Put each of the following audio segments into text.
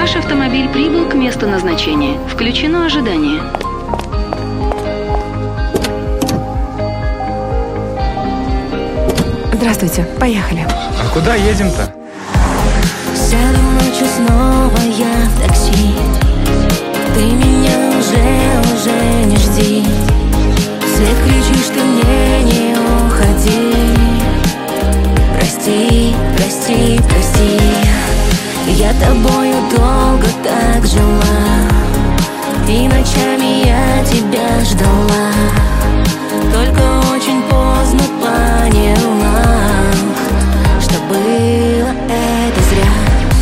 Ваш автомобиль прибыл к месту назначения. Включено ожидание. Здравствуйте, поехали. А куда едем-то? Сяду ночью снова я в такси. Ты меня уже не жди. Вслед кричишь, ты мне не уходи. Прости, прости, прости. Я тобою долго так жила, и ночами я тебя ждала. Только очень поздно поняла, что было это зря.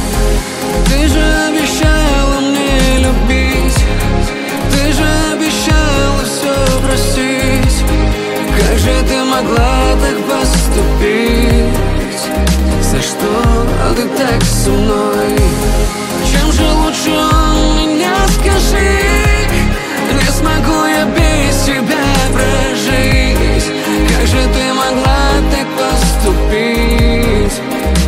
Ты же обещала мне любить, ты же обещала все простить. Как же ты могла так поступить? За что ты так со мной? Чем же лучше он меня, скажи? Не смогу я без тебя прожить. Как же ты могла так поступить?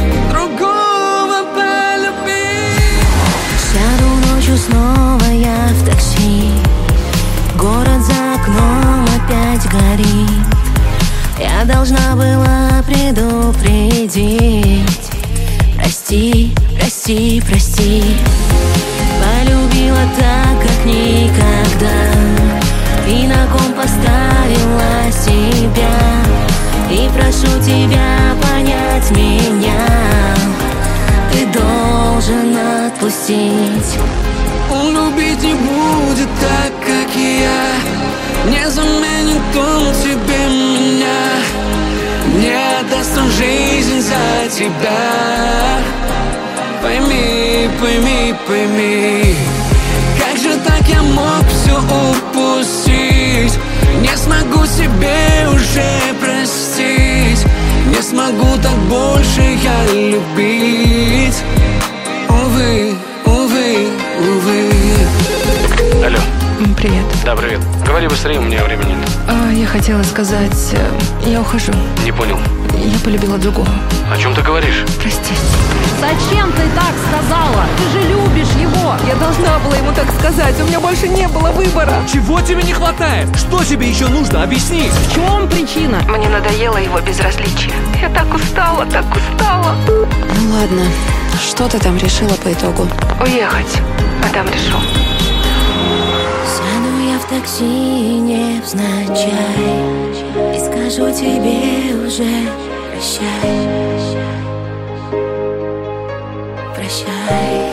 Другого полюбить. Сяду ночью снова я в такси. Город за окном опять горит. Я должна была предупредить. Прости, прости, прости. Полюбила так, как никогда, и на ком поставила себя. И прошу тебя понять меня. Ты должен отпустить. Он любить не будет так, как и я. Не заменит он тебе меня. Не отдаст он жизнь за тебя. Пойми, пойми, пойми. Как же так я мог все упустить? Не смогу себе уже простить. Не смогу так больше я любить. Увы, увы, увы. Алло. Привет. Да, привет. Говори быстрее, у меня времени нет. Я хотела сказать, я ухожу. Не понял. Я полюбила другого. О чем ты говоришь? Прости. Зачем ты так сказала? Ты же любишь его. Я должна была ему так сказать, у меня больше не было выбора. Чего тебе не хватает? Что тебе еще нужно? Объясни. В чем причина? Мне надоело его безразличие. Я так устала, так устала. Ну ладно, что ты там решила по итогу? Уехать, а там решу. Сяду я в такси невзначай и скажу тебе уже прощай. Прощай.